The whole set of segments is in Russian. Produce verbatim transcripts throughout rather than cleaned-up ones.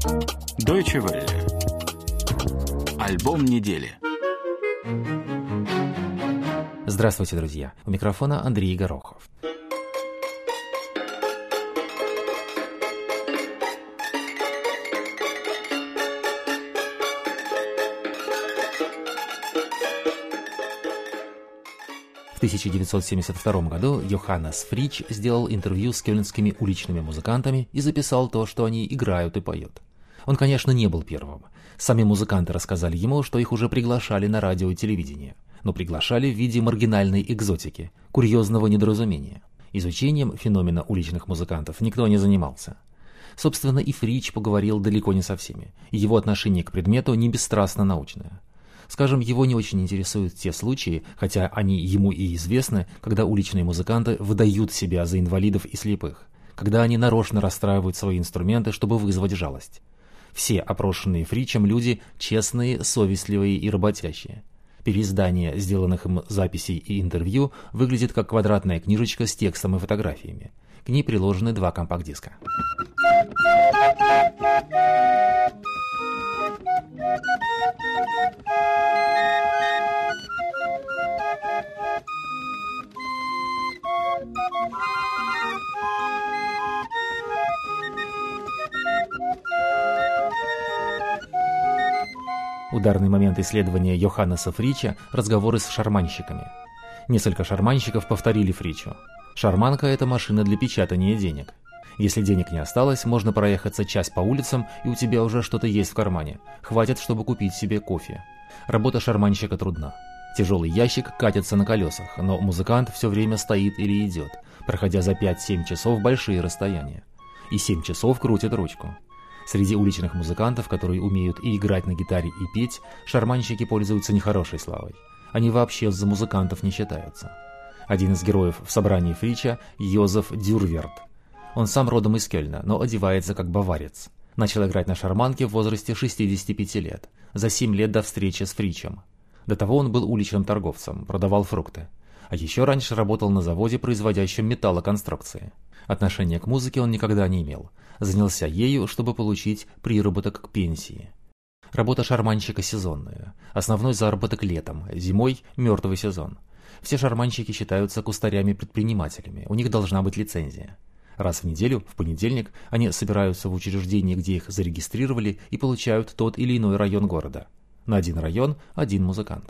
Deutsche Welle. Альбом недели. Здравствуйте, друзья! У микрофона Андрей Горохов. В тысяча девятьсот семьдесят втором году Йоханнес Фрич сделал интервью с кёльнскими уличными музыкантами и записал то, что они играют и поют. Он, конечно, не был первым. Сами музыканты рассказали ему, что их уже приглашали на радио и телевидение, но приглашали в виде маргинальной экзотики, курьезного недоразумения. Изучением феномена уличных музыкантов никто не занимался. Собственно, и Фрич поговорил далеко не со всеми, и его отношение к предмету не бесстрастно научное. Скажем, его не очень интересуют те случаи, хотя они ему и известны, когда уличные музыканты выдают себя за инвалидов и слепых, когда они нарочно расстраивают свои инструменты, чтобы вызвать жалость. Все опрошенные Фричем люди честные, совестливые и работящие. Переиздание сделанных им записей и интервью выглядит как квадратная книжечка с текстом и фотографиями. К ней приложены два компакт-диска. Ударный момент исследования Йоханнеса Фрича – разговоры с шарманщиками. Несколько шарманщиков повторили Фричу. Шарманка – это машина для печатания денег. Если денег не осталось, можно проехаться час по улицам, и у тебя уже что-то есть в кармане. Хватит, чтобы купить себе кофе. Работа шарманщика трудна. Тяжелый ящик катится на колесах, но музыкант все время стоит или идет, проходя за пять-семь часов большие расстояния. И семь часов крутит ручку. Среди уличных музыкантов, которые умеют и играть на гитаре, и петь, шарманщики пользуются нехорошей славой. Они вообще за музыкантов не считаются. Один из героев в собрании Фрича – Йозеф Дюрверт. Он сам родом из Кёльна, но одевается как баварец. Начал играть на шарманке в возрасте шестидесяти пяти лет, за семь лет до встречи с Фричем. До того он был уличным торговцем, продавал фрукты. А еще раньше работал на заводе, производящем металлоконструкции. Отношения к музыке он никогда не имел. Занялся ею, чтобы получить приработок к пенсии. Работа шарманщика сезонная. Основной заработок летом, зимой – мертвый сезон. Все шарманщики считаются кустарями-предпринимателями, у них должна быть лицензия. Раз в неделю, в понедельник, они собираются в учреждении, где их зарегистрировали, и получают тот или иной район города. На один район – один музыкант.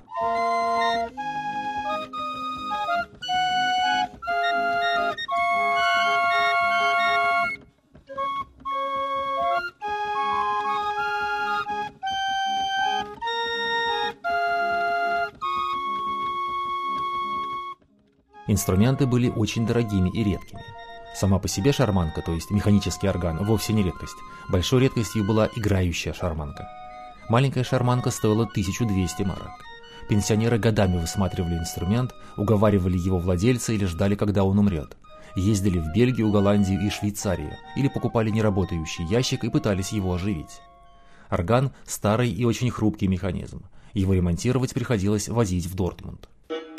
Инструменты были очень дорогими и редкими. Сама по себе шарманка, то есть механический орган, вовсе не редкость. Большой редкостью была играющая шарманка. Маленькая шарманка стоила тысячу двести марок. Пенсионеры годами высматривали инструмент, уговаривали его владельца или ждали, когда он умрет. Ездили в Бельгию, Голландию и Швейцарию, или покупали неработающий ящик и пытались его оживить. Орган – старый и очень хрупкий механизм. Его ремонтировать приходилось возить в Дортмунд.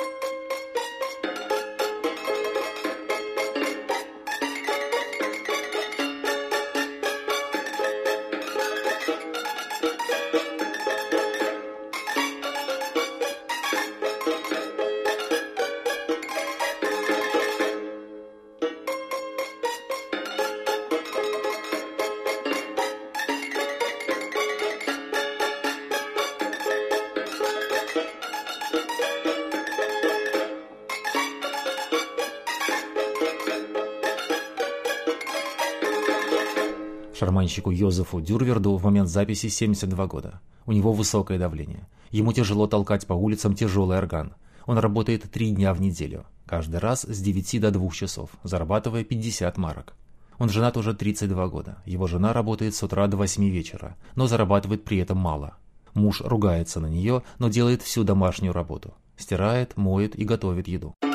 Шарманщику Йозефу Дюрверду в момент записи семьдесят два года. У него высокое давление. Ему тяжело толкать по улицам тяжелый орган. Он работает три дня в неделю, каждый раз с девяти до двух часов, зарабатывая пятьдесят марок. Он женат уже тридцать два года. Его жена работает с утра до восьми вечера, но зарабатывает при этом мало. Муж ругается на нее, но делает всю домашнюю работу. Стирает, моет и готовит еду.